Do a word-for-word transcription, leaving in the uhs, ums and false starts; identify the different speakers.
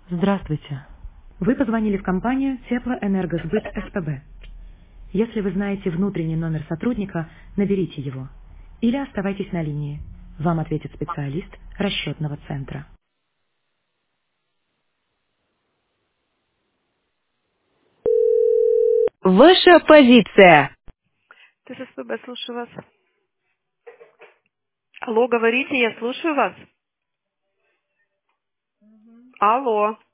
Speaker 1: Здравствуйте. Вы позвонили в компанию Теплоэнергосбыт СПБ. Если вы знаете внутренний номер сотрудника, наберите его. Или оставайтесь на линии. Вам ответит специалист расчетного центра. Ваша позиция.
Speaker 2: Ты же СПБ, слушаю вас. Алло, говорите, я слушаю вас. Алло.